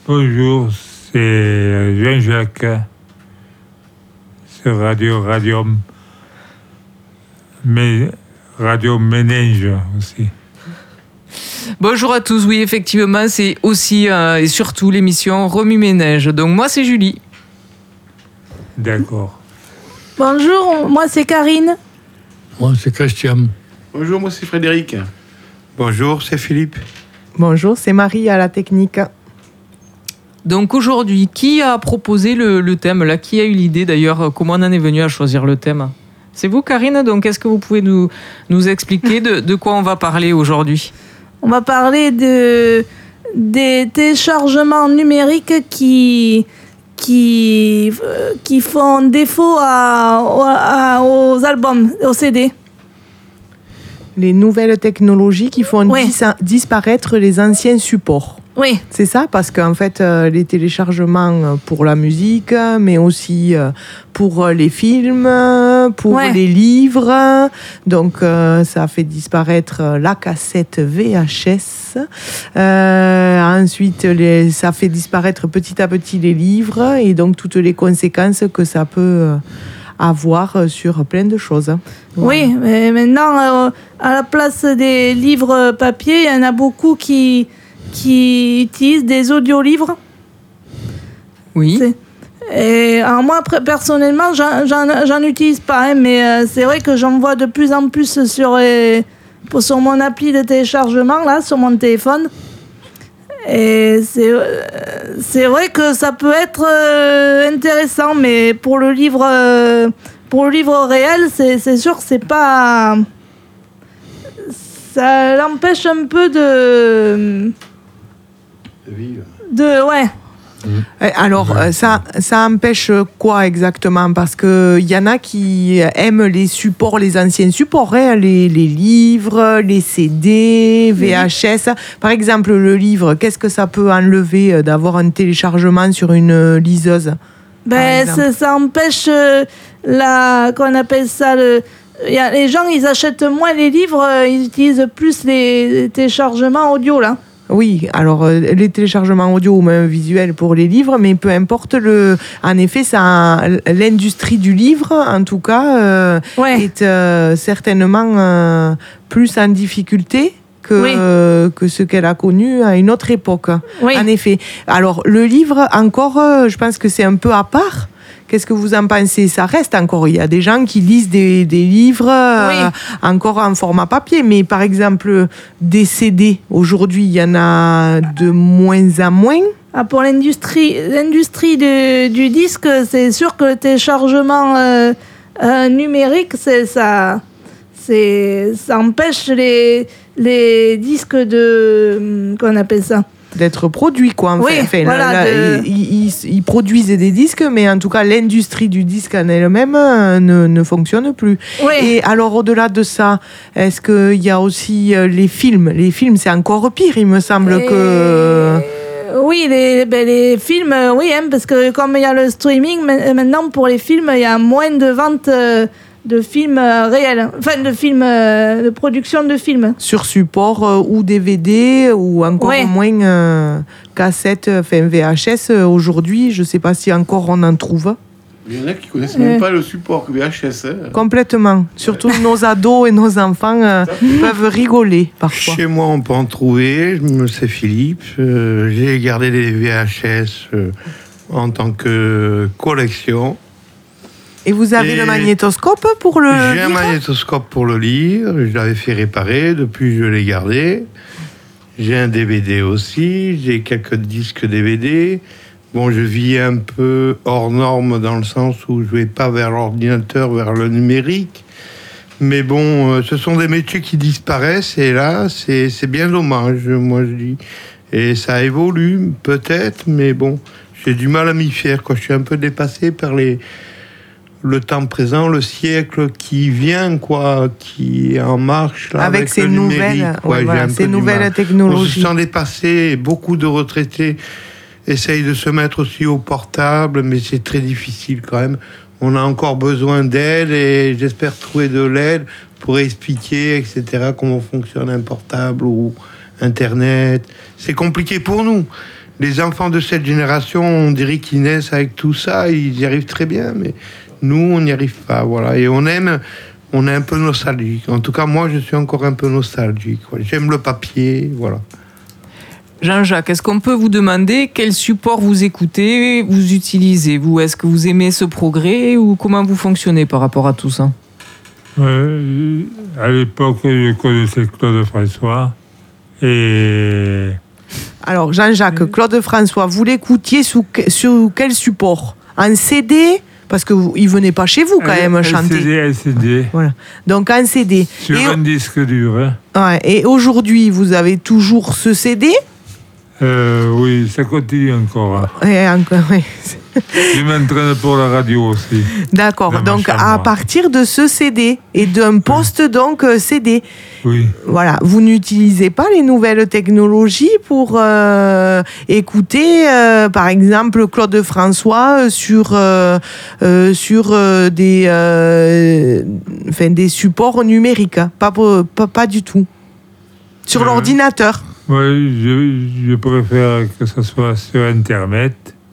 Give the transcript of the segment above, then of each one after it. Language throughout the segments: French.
Bonjour, c'est Jean-Jacques sur Radio Radium, mais Radio Ménage aussi. Bonjour à tous, oui effectivement c'est aussi et surtout l'émission Remue-Ménage. Donc moi c'est Julie. D'accord. Bonjour, moi c'est Karine. Moi, c'est Christian. Bonjour, moi c'est Frédéric. Bonjour, c'est Philippe. Bonjour, c'est Marie à la technique. Donc aujourd'hui, qui a proposé le thème là? Qui a eu l'idée d'ailleurs? Comment on en est venu à choisir le thème? C'est vous Karine, donc est-ce que vous pouvez nous expliquer de quoi on va parler aujourd'hui? On va parler des téléchargements numériques qui font défaut aux albums, aux CD. Les nouvelles technologies qui font disparaître les anciens supports. Oui. C'est ça, parce qu'en fait, les téléchargements pour la musique, mais aussi pour les films, pour les livres. Donc, ça fait disparaître la cassette VHS. Ensuite, ça fait disparaître petit à petit les livres et donc toutes les conséquences que ça peut avoir sur plein de choses. Oui, mais maintenant, à la place des livres papier, il y en a beaucoup qui utilisent des audiolivres. Oui. Et alors moi, personnellement, j'en utilise pas, hein, mais c'est vrai que j'en vois de plus en plus sur mon appli de téléchargement, là, sur mon téléphone. Et c'est vrai que ça peut être intéressant, mais pour le livre réel, c'est sûr que c'est pas... Ça l'empêche un peu de vivre. Ouais. Alors, ça empêche quoi exactement? Parce qu'il y en a qui aiment les supports, les anciens supports, hein, les livres, les CD, VHS. Par exemple, le livre, qu'est-ce que ça peut enlever d'avoir un téléchargement sur une liseuse? Ça empêche qu'on appelle ça les gens, ils achètent moins les livres, ils utilisent plus les téléchargements audio, là. Oui, alors les téléchargements audio ou même visuels pour les livres, mais peu importe, en effet, l'industrie du livre, en tout cas, est certainement plus en difficulté que ce qu'elle a connu à une autre époque. Oui. En effet. Alors, le livre, encore, je pense que c'est un peu à part. Qu'est-ce que vous en pensez? Ça reste encore. Il y a des gens qui lisent des livres encore en format papier. Mais par exemple, des CD, aujourd'hui, il y en a de moins en moins. Ah, pour l'industrie du disque, c'est sûr que le téléchargement numérique, ça empêche les disques qu'on appelle ça? D'être produits, quoi. Enfin, ils produisent des disques, mais en tout cas, l'industrie du disque en elle-même ne fonctionne plus. Oui. Et alors, au-delà de ça, est-ce qu'il y a aussi les films? Les films, c'est encore pire, il me semble que... Oui, les films, oui, hein, parce que comme il y a le streaming, maintenant, pour les films, il y a moins de ventes... de films réels, enfin de production de films. Sur support ou DVD ou encore moins cassette, enfin VHS. Aujourd'hui, je ne sais pas si encore on en trouve. Il y en a qui ne connaissent même pas le support VHS. Hein. Complètement. Surtout nos ados et nos enfants peuvent rigoler parfois. Chez moi, on peut en trouver. C'est Philippe. J'ai gardé des VHS en tant que collection. Et vous avez le magnétoscope pour le lire? J'ai un magnétoscope pour le lire. Je l'avais fait réparer. Depuis, je l'ai gardé. J'ai un DVD aussi. J'ai quelques disques DVD. Bon, je vis un peu hors norme dans le sens où je ne vais pas vers l'ordinateur, vers le numérique. Mais bon, ce sont des métiers qui disparaissent. Et là, c'est bien dommage, moi je dis. Et ça évolue, peut-être. Mais bon, j'ai du mal à m'y faire, quoi. Je suis un peu dépassé par le temps présent, le siècle qui vient, quoi, qui est en marche là, avec ces nouvelles technologies. On se sent dépassé. Beaucoup de retraités essayent de se mettre aussi au portable, mais c'est très difficile quand même. On a encore besoin d'aide et j'espère trouver de l'aide pour expliquer, etc., comment fonctionne un portable ou Internet. C'est compliqué pour nous. les enfants de cette génération, on dirait qu'ils naissent avec tout ça, ils y arrivent très bien, mais nous, on n'y arrive pas. Voilà. Et on est un peu nostalgique. En tout cas, moi, je suis encore un peu nostalgique. Voilà. J'aime le papier, voilà. Jean-Jacques, est-ce qu'on peut vous demander quel support vous écoutez, vous utilisez, vous? Est-ce que vous aimez ce progrès ou comment vous fonctionnez par rapport à tout ça? À l'époque, je connaissais Claude François. Et Alors, Jean-Jacques, Claude François, vous l'écoutiez sur quel support? En CD? Parce qu'il ne venait pas chez vous, quand même, chanter. LCD. Voilà. Donc, en CD. Sur un disque dur. Hein. Ouais, et aujourd'hui, vous avez toujours ce CD? Oui, ça continue encore. Hein. Et encore, oui. Je m'entraîne pour la radio aussi. D'accord, donc à partir de ce CD et d'un poste donc CD. Oui. Voilà, vous n'utilisez pas les nouvelles technologies pour écouter, par exemple, Claude François sur des supports numériques, hein. Pas du tout. Sur l'ordinateur. Oui, je préfère que ce soit sur Internet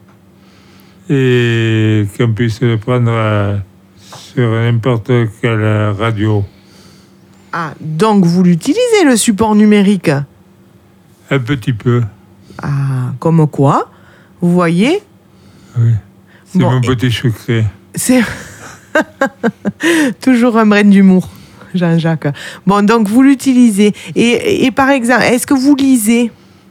et qu'on puisse le prendre sur n'importe quelle radio. Ah, donc vous l'utilisez, le support numérique? Un petit peu. Ah, comme quoi? Vous voyez? Oui. C'est mon petit secret. C'est toujours un brin d'humour, Jean-Jacques. Bon, donc vous l'utilisez. Et par exemple, est-ce que vous lisez?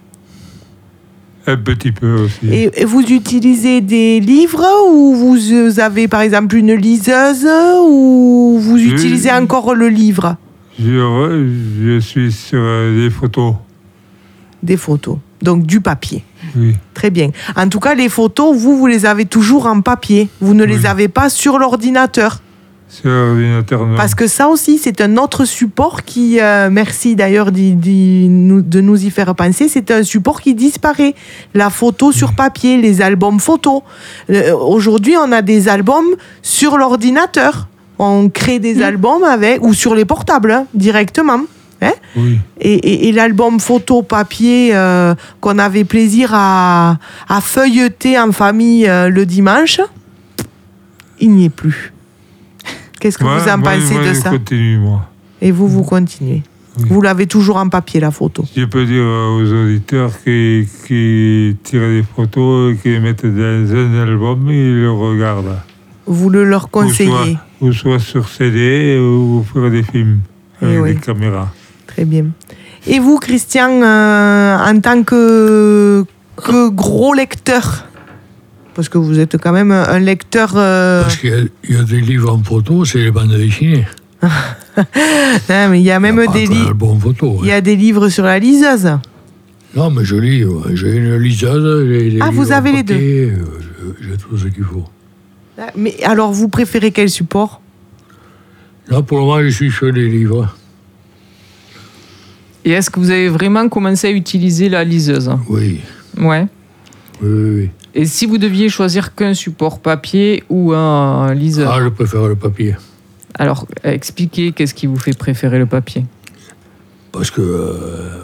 Un petit peu aussi. Et vous utilisez des livres ou vous avez par exemple une liseuse ou vous utilisez encore le livre? Je suis sur des photos. Des photos, donc du papier. Oui. Très bien. En tout cas, les photos, vous les avez toujours en papier. Vous ne les avez pas sur l'ordinateur. Sur l'ordinateur, non. Parce que ça aussi, c'est un autre support qui, merci d'ailleurs de nous y faire penser, c'est un support qui disparaît. La photo sur papier, les albums photos. Aujourd'hui, on a des albums sur l'ordinateur. On crée des albums avec, ou sur les portables, hein, directement. Hein, oui. Et l'album photo papier qu'on avait plaisir à feuilleter en famille le dimanche, il n'y est plus. Qu'est-ce que vous en pensez de ça? Je continue, moi. Et vous continuez. Oui. Vous l'avez toujours en papier, la photo. Je peux dire aux auditeurs qui tirent des photos, qui les mettent dans un album et ils le regardent. Vous le leur conseillez? Ou soit sur CD ou vous ferez des films avec des caméras. Très bien. Et vous, Christian, en tant que gros lecteur, parce que vous êtes quand même un lecteur... Parce qu'il y a des livres en photo, c'est les bandes dessinées. Non, mais il y a même des livres... Il y a des livres sur la liseuse. Non, mais je lis. J'ai une liseuse. Vous avez les deux. J'ai tout ce qu'il faut. Mais alors, vous préférez quel support? Là, pour le moment, je suis sur les livres. Et est-ce que vous avez vraiment commencé à utiliser la liseuse? Oui. Ouais. Oui. Et si vous deviez choisir qu'un support papier ou un liseur? Ah, je préfère le papier. Alors, expliquez, qu'est-ce qui vous fait préférer le papier? Parce que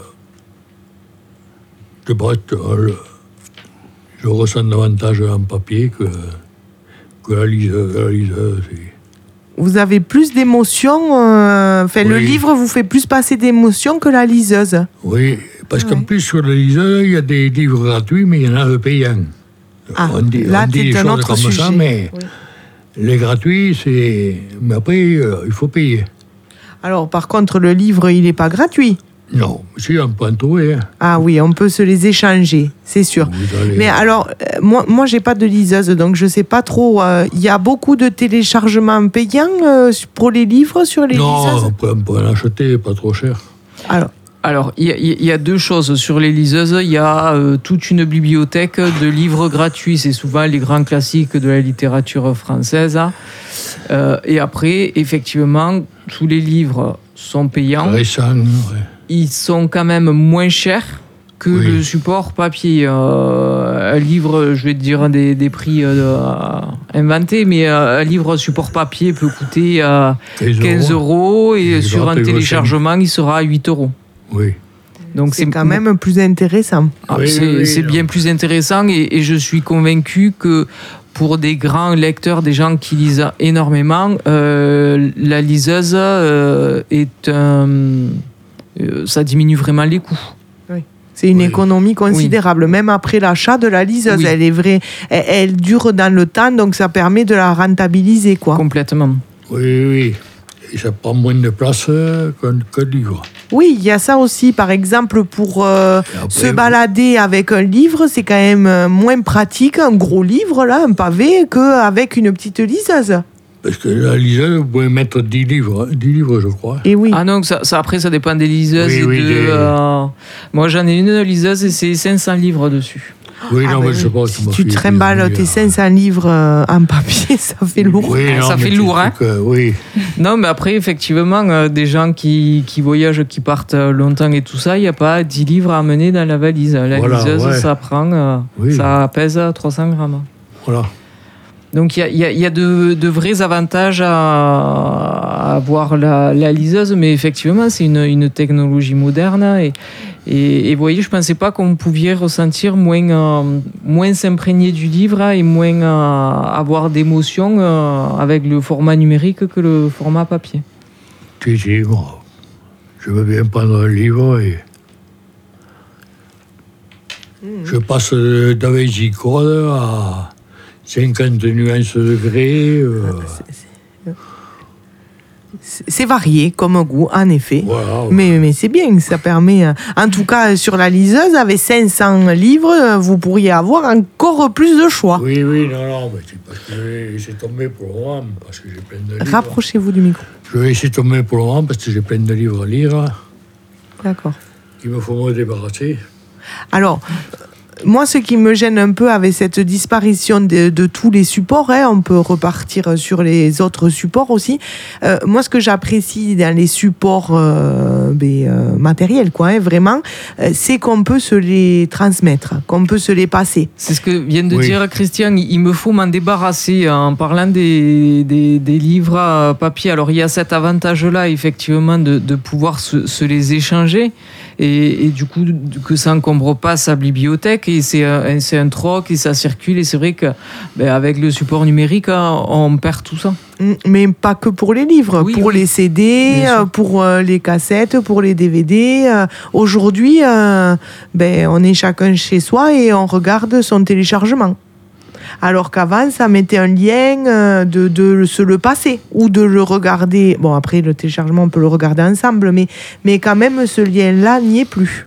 je ressens davantage en papier que la liseuse. Vous avez plus d'émotions, le livre vous fait plus passer d'émotions que la liseuse. Oui, parce qu'en plus sur la liseuse, il y a des livres gratuits, mais il y en a de payants. On dit des choses comme ça, mais les gratuits, c'est... Mais après, il faut payer. Alors, par contre, le livre, il n'est pas gratuit. Non, si, on peut en trouver. Hein. Ah oui, on peut se les échanger, c'est sûr. Mais alors, moi j'ai pas de liseuse, donc je sais pas trop. Il y a beaucoup de téléchargements payants pour les livres sur les liseuses? Non, on peut en acheter, pas trop cher. Alors, il y a deux choses sur les liseuses. Il y a toute une bibliothèque de livres gratuits. C'est souvent les grands classiques de la littérature française. Et après, effectivement, tous les livres sont payants. Récents, ouais. Ils sont quand même moins chers que le support papier. Un livre, je vais te dire des prix inventés, mais un livre support papier peut coûter 15 € et sur un téléchargement, il sera à 8 €. Oui. Donc c'est quand même plus intéressant. C'est bien plus intéressant et je suis convaincu que pour des grands lecteurs, des gens qui lisent énormément, la liseuse ça diminue vraiment les coûts. C'est une économie considérable, même après l'achat de la liseuse. Oui. Elle est vraie, elle dure dans le temps, donc ça permet de la rentabiliser, quoi. Complètement. Oui. Et ça prend moins de place qu'un livre. Oui, il y a ça aussi. Par exemple, pour se balader avec un livre, c'est quand même moins pratique, un gros livre, là, un pavé, qu'avec une petite liseuse. Parce que la liseuse, vous pouvez mettre 10 livres, je crois. Et oui. Ah non, après, ça dépend des liseuses. Moi, j'en ai une liseuse et c'est 500 livres dessus. Oui, non, mais je sais pas. Si tu trimbales tes 500 livres en papier, ça fait lourd. Oui, ça fait lourd, hein. Oui. Non, mais après, effectivement, des gens qui voyagent, qui partent longtemps et tout ça, il n'y a pas 10 livres à amener dans la valise. La liseuse, ça prend, ça pèse 300 grammes. Voilà. Donc il y a de vrais avantages à avoir la liseuse, mais effectivement c'est une technologie moderne et vous voyez, je ne pensais pas qu'on pouvait ressentir moins s'imprégner du livre et moins avoir d'émotion avec le format numérique que le format papier. Si, moi, je veux bien prendre un livre et je passe Da Vinci Code à 50 nuances de degrés. C'est varié comme goût, en effet. Voilà. Mais c'est bien, ça permet... En tout cas, sur la liseuse, avec 500 livres, vous pourriez avoir encore plus de choix. Oui, non, mais c'est parce que je vais laisser tomber pour le moment, parce que j'ai plein de livres. Rapprochez-vous du micro. Je vais laisser tomber pour le moment, parce que j'ai plein de livres à lire. D'accord. Il me faut me débarrasser. Alors... Moi, ce qui me gêne un peu avec cette disparition de tous les supports, on peut repartir sur les autres supports aussi. Moi, ce que j'apprécie dans les supports matériels, vraiment, c'est qu'on peut se les transmettre, qu'on peut se les passer. C'est ce que vient de dire Christian. Il me faut m'en débarrasser en parlant des livres papier. Alors, il y a cet avantage-là, effectivement, de pouvoir se les échanger. Et du coup, que ça n'encombre pas sa bibliothèque, et c'est un troc, et ça circule, et c'est vrai qu'avec le support numérique, on perd tout ça. Mais pas que pour les livres, pour les CD, pour les cassettes, pour les DVD. Aujourd'hui, on est chacun chez soi et on regarde son téléchargement. Alors qu'avant, ça mettait un lien de se le passer ou de le regarder. Bon, après, le téléchargement, on peut le regarder ensemble, mais quand même, ce lien-là n'y est plus.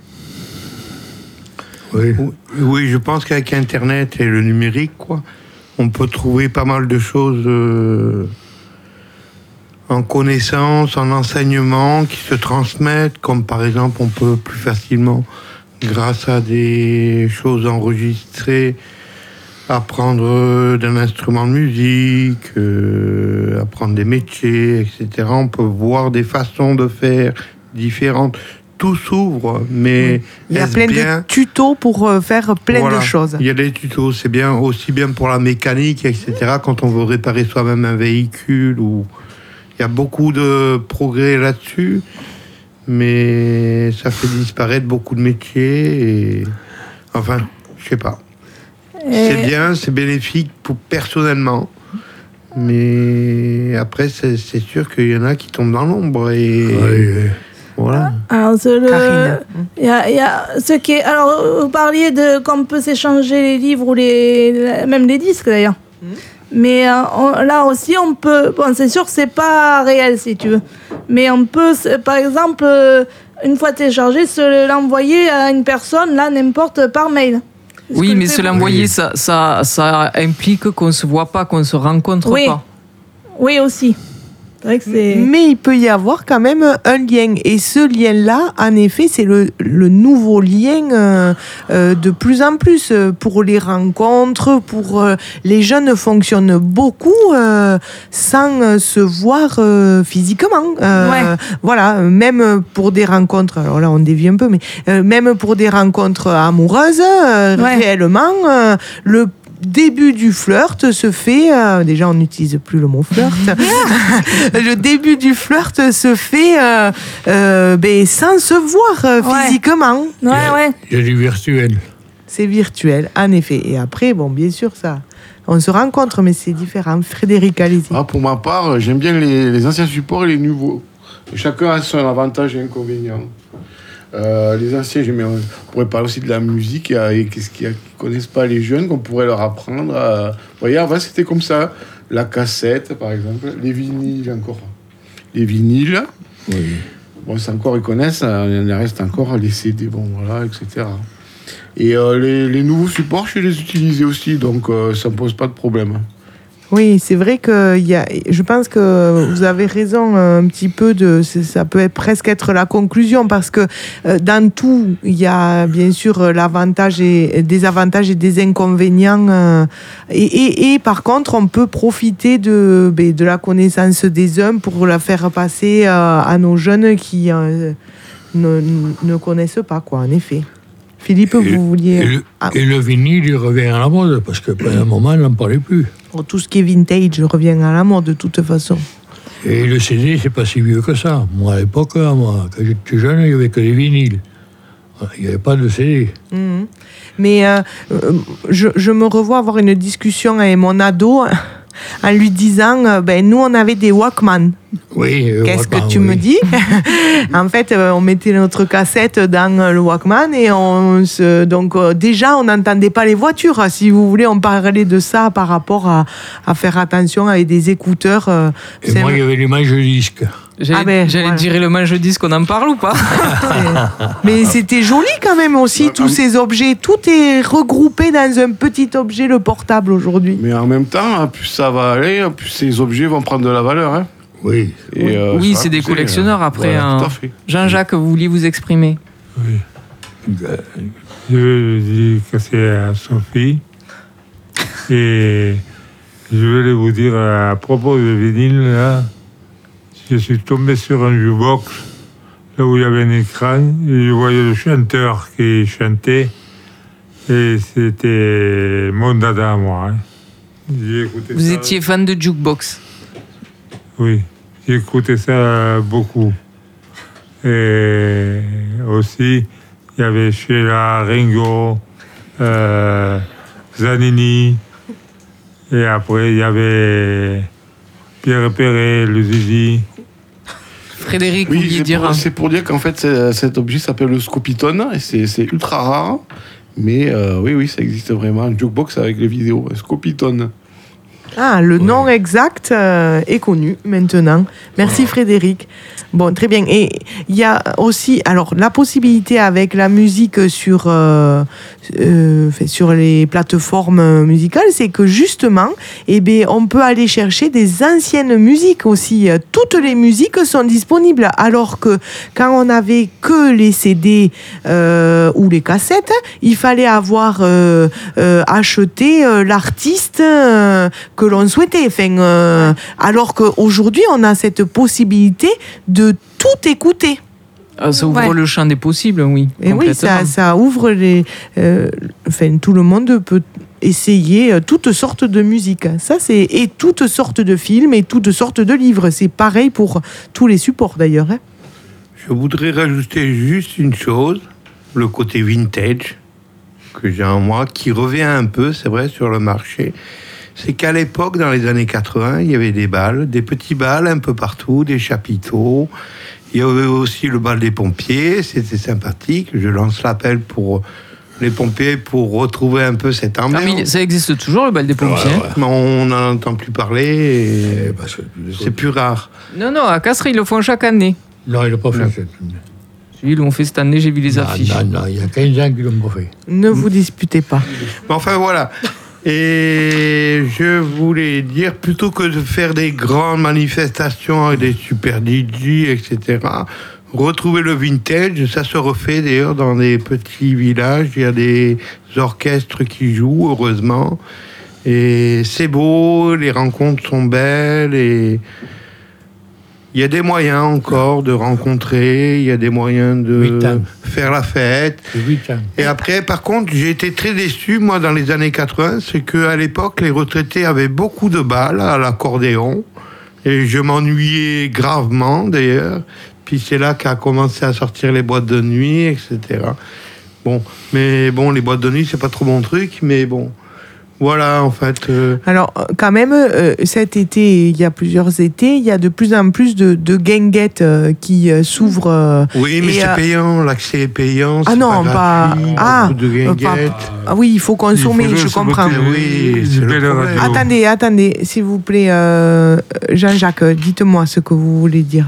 Oui, je pense qu'avec Internet et le numérique, on peut trouver pas mal de choses en connaissance, en enseignement qui se transmettent, comme par exemple, on peut plus facilement, grâce à des choses enregistrées, apprendre d'un instrument de musique, apprendre des métiers, etc. On peut voir des façons de faire différentes. Tout s'ouvre, mais il y a plein de tutos pour faire plein de choses. Il y a des tutos, c'est bien, aussi bien pour la mécanique, etc. Quand on veut réparer soi-même un véhicule, il y a beaucoup de progrès là-dessus, mais ça fait disparaître beaucoup de métiers. Enfin, je sais pas. C'est bien, c'est bénéfique personnellement. Mais après, c'est sûr qu'il y en a qui tombent dans l'ombre. Voilà. Alors, vous parliez qu'on peut s'échanger les livres ou même les disques d'ailleurs. Mais là aussi, on peut... Bon, c'est sûr que c'est pas réel, si tu veux. Mais on peut, par exemple, une fois téléchargé, l'envoyer à une personne, là, n'importe, par mail. Oui, mais se l'envoyer, ça implique qu'on ne se voit pas, qu'on ne se rencontre pas. Oui, aussi. C'est vrai que mais il peut y avoir quand même un lien. Et ce lien-là, en effet, c'est le nouveau lien de plus en plus pour les rencontres, pour les jeunes fonctionnent beaucoup sans se voir physiquement. Voilà, même pour des rencontres, alors là on dévie un peu, mais même pour des rencontres amoureuses, réellement, début du flirt se fait, déjà on n'utilise plus le mot flirt, le début du flirt se fait sans se voir physiquement. Ouais. Il y a du virtuel. C'est virtuel, en effet. Et après, bon, bien sûr, ça, on se rencontre, mais c'est différent. Frédéric, allez-y. Pour ma part, j'aime bien les anciens supports et les nouveaux. Chacun a son avantage et inconvénient. Les anciens, on pourrait parler aussi de la musique, et qu'est-ce qu'ils ne connaissent pas les jeunes, qu'on pourrait leur apprendre. Vous voyez, avant, c'était comme ça. La cassette, par exemple, les vinyles encore. Les vinyles, bon, c'est encore, ils connaissent, il reste encore les CD, bon, voilà, etc. Et les nouveaux supports, je les utilisais aussi, donc ça ne me pose pas de problème. Oui, c'est vrai que je pense que vous avez raison un petit peu, ça peut presque être la conclusion, parce que dans tout, il y a bien sûr des avantages et des inconvénients. Et par contre, on peut profiter de la connaissance des uns pour la faire passer à nos jeunes qui ne connaissent pas, quoi, en effet. Philippe, vous vouliez... Et le vinyle, il revient à la mode, parce que pendant un moment, on n'en parlait plus. Tout ce qui est vintage revient à la mode, de toute façon. Et le CD, c'est pas si vieux que ça. Moi, à l'époque, quand j'étais jeune, il n'y avait que des vinyles. Il n'y avait pas de CD. Mmh. Mais je me revois avoir une discussion avec mon ado en lui disant, nous, on avait des Walkman. Oui, qu'est-ce que tu me dis? En fait, on mettait notre cassette dans le Walkman et donc déjà, on n'entendait pas les voitures. Si vous voulez, on parlait de ça par rapport à faire attention avec des écouteurs. Et moi, il y avait les manches-disques. J'allais dire le manche-disque, on en parle ou pas? Mais c'était joli quand même aussi, tous ces objets. Tout est regroupé dans un petit objet, le portable, aujourd'hui. Mais en même temps, plus ça va aller, plus ces objets vont prendre de la valeur. Hein. Oui. Oui, c'est des collectionneurs après. Voilà, tout à fait. Jean-Jacques, vous vouliez vous exprimer? Oui. Je dis que c'est à Sophie. Et je voulais vous dire à propos de vinyle, là, je suis tombé sur un jukebox, là où il y avait un écran, et je voyais le chanteur qui chantait, et c'était mon dada à moi. Hein. Vous étiez fan de jukebox? Oui, j'ai écouté ça beaucoup. Et aussi, il y avait Sheila, Ringo, Zanini, et après il y avait Pierre Perret, le Zizi. Frédéric, vous vouliez dire... C'est pour dire qu'en fait, cet objet s'appelle le Scopitone, et c'est ultra rare, mais oui, ça existe vraiment, un jukebox avec les vidéos, un Scopitone. Ah, le nom exact est connu maintenant. Merci Frédéric. Bon, très bien. Et il y a aussi, alors, la possibilité avec la musique sur les plateformes musicales, c'est que justement, on peut aller chercher des anciennes musiques aussi. Toutes les musiques sont disponibles, alors que quand on n'avait que les CD ou les cassettes, il fallait avoir acheté l'artiste que l'on souhaitait. Alors qu'aujourd'hui, on a cette possibilité de tout écouter. Ça ouvre le champ des possibles, oui. Et oui, ça ouvre tout le monde peut essayer toutes sortes de musique. Et toutes sortes de films et toutes sortes de livres. C'est pareil pour tous les supports d'ailleurs. Hein. Je voudrais rajouter juste une chose, le côté vintage que j'ai en moi, qui revient un peu, c'est vrai, sur le marché. C'est qu'à l'époque, dans les années 80, il y avait des balles, des petits balles un peu partout, des chapiteaux. Il y avait aussi le bal des pompiers, c'était sympathique. Je lance l'appel pour les pompiers pour retrouver un peu cette ambiance. Ah, mais ça existe toujours, le bal des pompiers. Ouais. Mais on n'en entend plus parler, c'est plus rare. Non, à Castres, ils le font chaque année. Non, ils l'ont pas fait cette année. Ils l'ont fait cette année, j'ai vu les affiches. Non, il y a 15 ans qu'ils l'ont pas fait. Ne vous disputez pas. Mais enfin, voilà. Et je voulais dire, plutôt que de faire des grandes manifestations avec des super DJ, etc., retrouver le vintage, ça se refait d'ailleurs dans des petits villages. Il y a des orchestres qui jouent, heureusement. Et c'est beau, les rencontres sont belles. Et Il y a des moyens encore de rencontrer, il y a des moyens de faire la fête. 8 ans. Et après, par contre, j'ai été très déçu, moi, dans les années 80, c'est qu'à l'époque, les retraités avaient beaucoup de balles à l'accordéon. Et je m'ennuyais gravement, d'ailleurs. Puis c'est là qu'a commencé à sortir les boîtes de nuit, etc. Bon, mais bon, les boîtes de nuit, c'est pas trop mon truc, mais bon... Voilà, en fait. Alors, quand même, cet été, il y a plusieurs étés, il y a de plus en plus de guinguettes qui s'ouvrent. Oui, mais c'est payant, l'accès est payant. Ah non, pas. De guinguettes. Oui, il faut consommer, je comprends. Oui, c'est le problème. Attendez, s'il vous plaît, Jean-Jacques, dites-moi ce que vous voulez dire.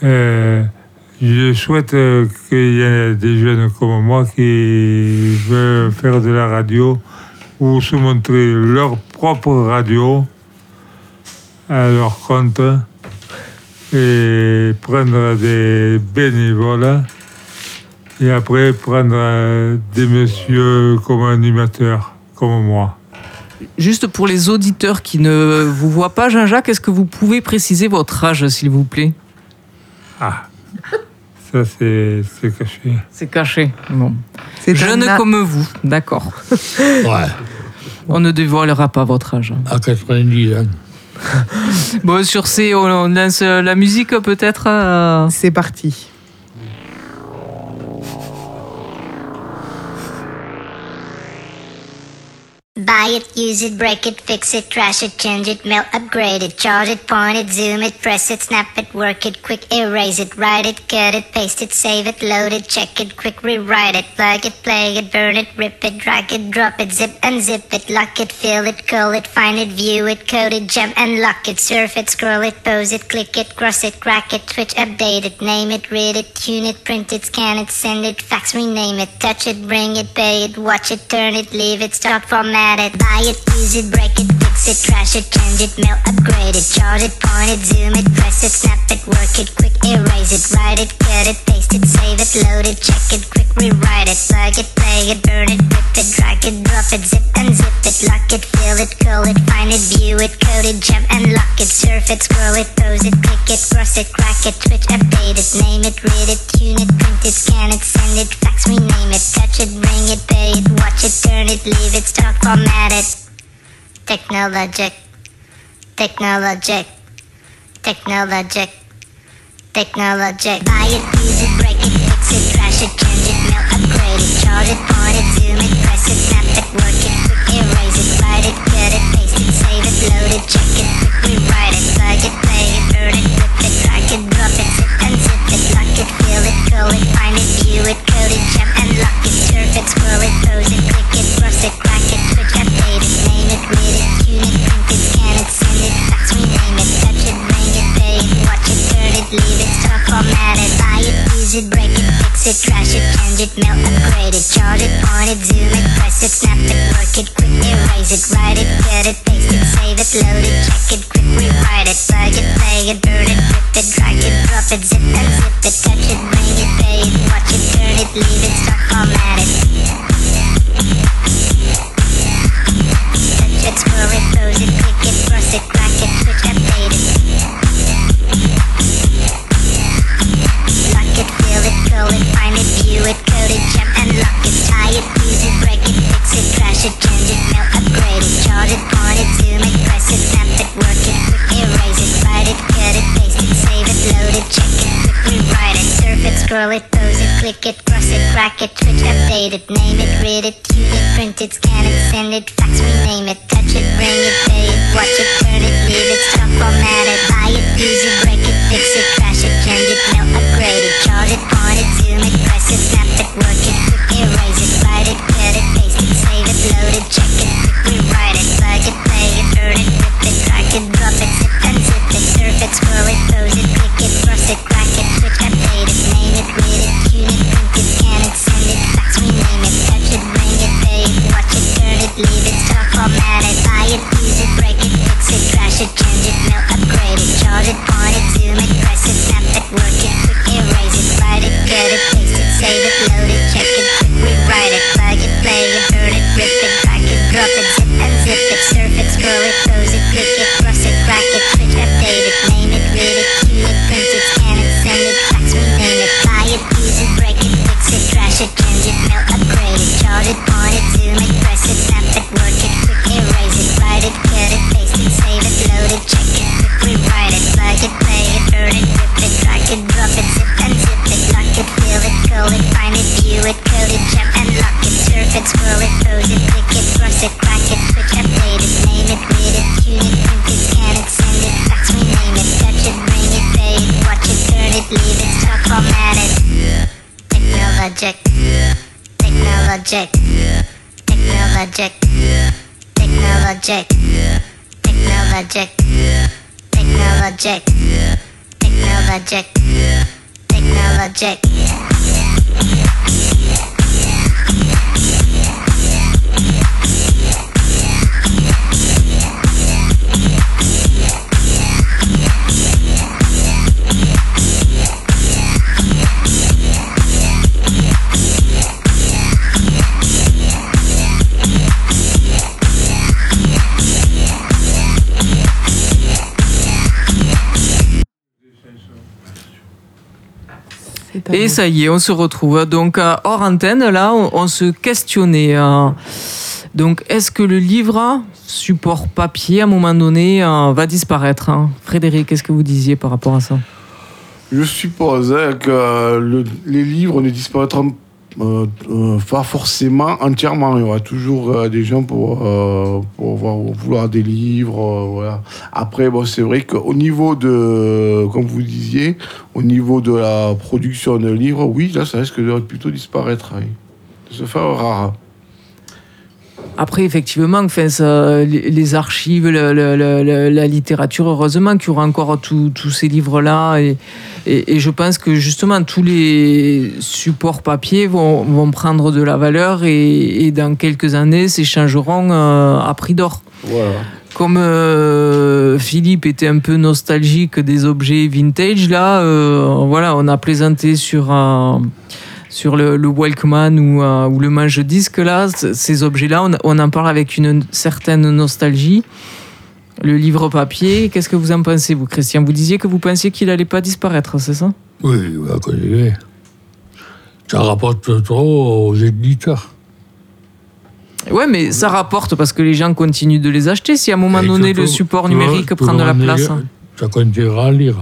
Je souhaite qu'il y ait des jeunes comme moi qui veulent faire de la radio ou se montrer leur propre radio à leur compte et prendre des bénévoles et après prendre des messieurs comme animateurs, comme moi. Juste pour les auditeurs qui ne vous voient pas, Jean-Jacques, est-ce que vous pouvez préciser votre âge, s'il vous plaît ? Ah, ça c'est caché. C'est caché, bon. C'est jeune comme vous, d'accord. Ouais. On ne dévoilera pas votre âge. À 90 ans. Bon, sur ces, on lance la musique peut-être. C'est parti. Buy it, use it, break it, fix it, trash it, change it, mail, upgrade it, charge it, point it, zoom it, press it, snap it, work it, quick erase it, write it, cut it, paste it, save it, load it, check it, quick rewrite it, plug it, play it, burn it, rip it, drag it, drop it, zip unzip it, lock it, fill it, call it, find it, view it, code it, jump and lock it, surf it, scroll it, pose it, click it, cross it, crack it, switch, update it, name it, read it, tune it, print it, scan it, send it, fax, rename it, touch it, bring it, pay it, watch it, turn it, leave it, start, format it, buy it, use it, break it, fix it, trash it, change it, mail, upgrade it, charge it, point it, zoom it, press it, snap it, work it, quick erase it, write it, cut it, paste it, save it, load it, check it, quick rewrite it, plug it, play it, burn it, rip it, drag it, drop it, zip unzip it, lock it, fill it, call it, find it, view it, code it, jump and lock it, surf it, scroll it, pose it, click it, cross it, crack it, switch, update it, name it, read it, tune it, print it, scan it, send it, fax, rename it, touch it, bring it, pay it, watch it, turn it, leave it, start, format it. Technologic, technologic, technologic, technologic. Buy it, use it, break it, fix it, trash it, change it, mail, upgrade it, charge it, point it, zoom it, press it, snap it, work it, quick erase it, write it, cut it, paste it, save it, load it, check it, quick rewrite it, plug it, play it, burn it, rip it, drag it, drop it, zip unzip it, lock it, fill it, call it, find it, view it, code it, jump and lock it, surf it, scroll it, pose it, click it, cross it, crack it, switch, update it, name it, read it, tune it, print it, scan it, send it, fax, rename it, touch it, bring it, pay it, watch it, turn it, leave it, start, format it, buy it, use it, break it, fix it, trash it, change it, mail, upgrade it, charge it, point it, zoom it, press it, snap it, work it, quick erase it, write it, cut it, paste it, save it, load it, check it, quick rewrite it, plug it, play it, burn it, rip it, drag it, drop it, zip unzip it, touch it, bring it, pay it, watch it, turn it, leave it, start, format it. Touch it, scroll it, pose it, click it, cross it, crack it, switch, update it. Lock it, fill it, call it, find it, view it, code it, jump and lock it, tie it, use it, break it, fix it, trash it, change it, mail, upgrade it, charge it, point it, zoom it, press it, snap it, work it, quick erase it, write it, cut it, paste it, save it, load it, check it, quick rewrite it, surf it, scroll it, pose it, click it, cross it, crack it, switch, update it, name it, read it, tune it, print it, scan it, send it, fax, rename it, touch it, bring it, pay it, watch it, turn it, leave it, stop, format it, buy it, use it, break it, fix it, trash it, change it, mail, upgrade it, charge it, point it, zoom it, press it, snap it, work it, quick erase it, write it, cut it, paste it, save it, load it, check it, quick rewrite it, plug it, play it, burn it, rip it, drag it, drop it, zip unzip it, surf it, scroll it, pose it, click it, cross it, crack it, switch, update it, name it, read it, tune it, print it, scan it, send it, fax, rename it, touch it, bring it, pay it, watch it, turn it, leave it, start, format it, buy it, use it, break it, fix it, trash it, change it, mail, upgrade it, charge it, point it, zoom it, press it, Technologic. Technologic. Technologic. Technologic. Technologic. Technologic. Technologic. Et ça y est, on se retrouve. Donc, hors antenne, là, on se questionnait. Donc, est-ce que le livre, support papier, à un moment donné, va disparaître, hein? Frédéric, qu'est-ce que vous disiez par rapport à ça? Je suppose que les livres ne disparaîtront pas forcément entièrement. Il y aura toujours des gens pour vouloir des livres. Voilà. Après, bon, c'est vrai qu'au niveau de, comme vous disiez, au niveau de la production de livres, oui, là, ça risque de plutôt disparaître, oui. De se faire rare. Après, effectivement, enfin, ça, les archives, la littérature, heureusement qu'il y aura encore tous ces livres-là. Et je pense que justement, tous les supports papier vont prendre de la valeur et dans quelques années s'échangeront à prix d'or. Voilà. Comme Philippe était un peu nostalgique des objets vintage, là, voilà, on a plaisanté sur le Walkman ou le manche-disque, là, ces objets-là, on en parle avec une certaine nostalgie. Le livre papier, qu'est-ce que vous en pensez, vous, Christian? Vous disiez que vous pensiez qu'il n'allait pas disparaître, c'est ça? Oui, il va continuer. Ça rapporte trop aux éditeurs. Ouais, mais ça rapporte parce que les gens continuent de les acheter. Si à un moment donné, le support numérique prend de la place... Ça continuera à lire.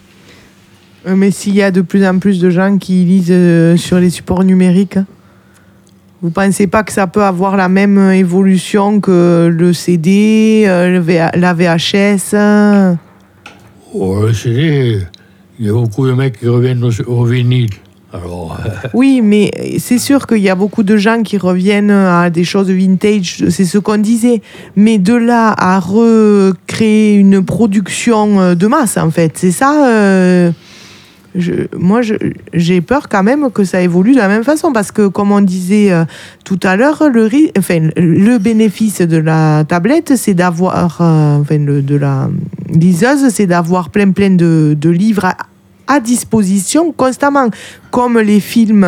Mais s'il y a de plus en plus de gens qui lisent sur les supports numériques, vous ne pensez pas que ça peut avoir la même évolution que le CD, la VHS? Oh, le CD, il y a beaucoup de mecs qui reviennent au vinyle. Alors, oui, mais c'est sûr qu'il y a beaucoup de gens qui reviennent à des choses vintage, c'est ce qu'on disait. Mais de là à recréer une production de masse, en fait, c'est ça... Moi, j'ai peur quand même que ça évolue de la même façon, parce que, comme on disait tout à l'heure, le bénéfice de la tablette, c'est d'avoir, de la liseuse, c'est d'avoir plein de livres à disposition constamment, comme les films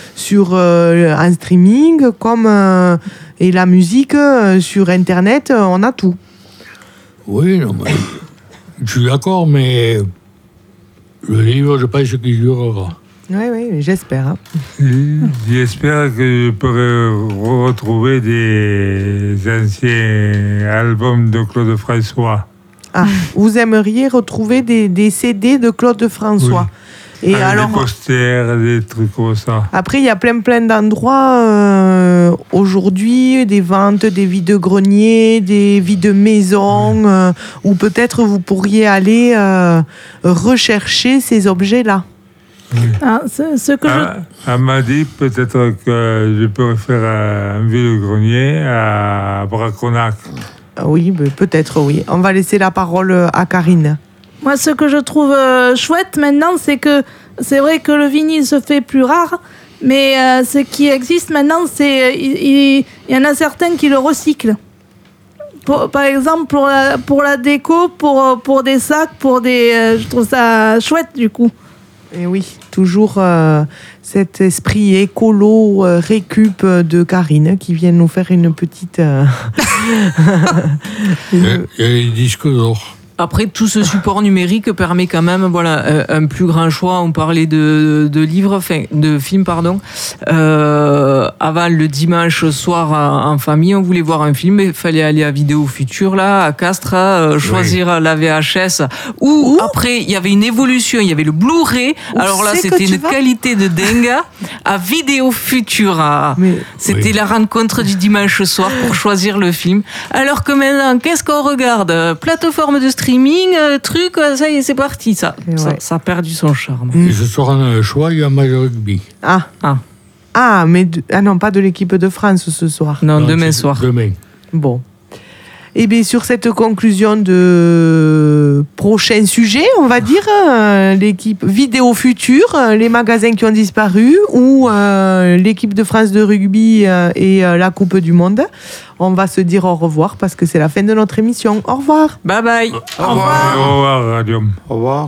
en streaming, et la musique sur Internet, on a tout. Oui, non, mais, je suis d'accord, mais... Le livre, je pense qu'il durera. Oui, j'espère. Hein. J'espère que je pourrai retrouver des anciens albums de Claude François. Ah, vous aimeriez retrouver des CD de Claude François? Oui. Et avec alors, des posters, des trucs comme ça. Après, il y a plein d'endroits aujourd'hui, des ventes, des vide-greniers, des vide-maisons, où peut-être vous pourriez aller rechercher ces objets-là. Oui. Ah, Elle m'a dit peut-être que je pourrais faire un vide-grenier à Braconac. Oui, peut-être, oui. On va laisser la parole à Karine. Moi, ce que je trouve chouette maintenant, c'est que c'est vrai que le vinyle se fait plus rare, mais ce qui existe maintenant, c'est il y en a certains qui le recyclent. Par exemple, pour la déco, pour des sacs, je trouve ça chouette du coup. Et oui, toujours cet esprit écolo récup de Karine qui vient nous faire une petite... Il y a les disques d'or. Après, tout ce support numérique permet quand même un plus grand choix. On parlait de livres, de films, pardon. Avant, le dimanche soir, en famille, on voulait voir un film, il fallait aller à Vidéo Futur, là, à Castres, choisir la VHS. Ou après, il y avait une évolution, il y avait le Blu-ray. Alors là, c'était une qualité de dingue. À Vidéo Futur, c'était la rencontre du dimanche soir pour choisir le film. Alors que maintenant, qu'est-ce qu'on regarde? Plateforme de streaming, ça y est, c'est parti, ça a perdu son charme. Et ce soir, on a le choix, il y a un match de rugby. Ah. Ah, mais non, pas de l'équipe de France ce soir. Non, demain soir. Demain. Bon. Et bien, sur cette conclusion de prochain sujet, on va dire, l'équipe Vidéo Future, les magasins qui ont disparu, ou l'équipe de France de rugby et la Coupe du Monde, on va se dire au revoir parce que c'est la fin de notre émission. Au revoir. Bye bye. Au revoir. Au revoir, Radium. Au revoir.